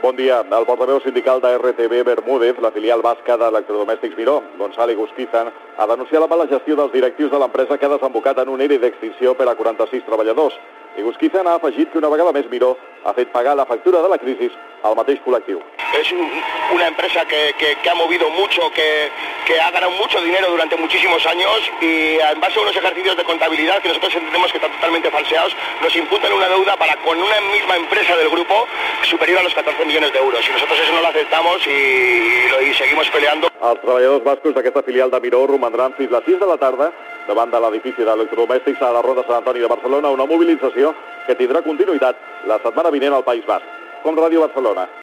Bon dia. El portaveu sindical de RTB Bermúdez, la filial basca d'Electrodomèstics Miró, Gonzalo Guzquizan, ha denunciat la mala gestió dels directius de l'empresa que ha desembocat en un ERE d'extinció per a 46 treballadors. I Guzquizan ha afegit que una vegada més Miró ha fet pagar la factura de la crisi al mateix col·lectiu. Es una empresa que ha movido mucho, que ha ganado mucho dinero durante muchísimos años y en base a unos ejercicios de contabilidad que nosotros entendemos que están totalmente falseados, nos imputan una deuda con una misma empresa del grupo superior a los 14 millones de euros. Y nosotros eso no lo aceptamos y seguimos peleando. Els treballadors bascos d'aquesta filial de Miró romandran fins les 6 de la tarda davant de l'edifici d'electrodomèstics a la Ronda Sant Antoni de Barcelona, una mobilització que tindrà continuïtat la setmana vinent al País Basc. Com Ràdio Barcelona.